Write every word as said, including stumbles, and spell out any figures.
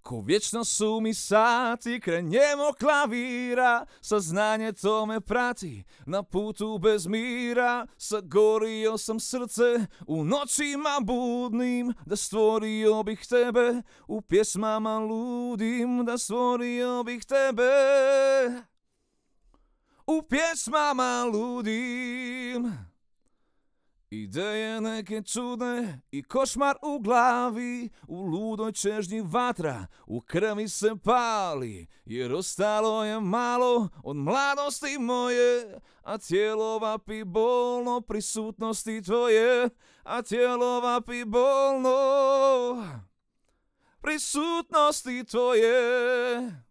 Ko vječno su mi sati kraj njemog klavira, saznanje to me prati na putu bez mira. Sagorio sam srce u noćima budnim, da stvorio bih tebe u pjesmama ludim, da stvorio bih tebe u pjesmama ludim. Ideje neke čudne i košmar u glavi, u ludoj čežnji vatra u krvi se pali, jer ostalo je malo od mladosti moje, a tijelo vapi bolno prisutnosti tvoje, a tijelo vapi bolno prisutnosti tvoje.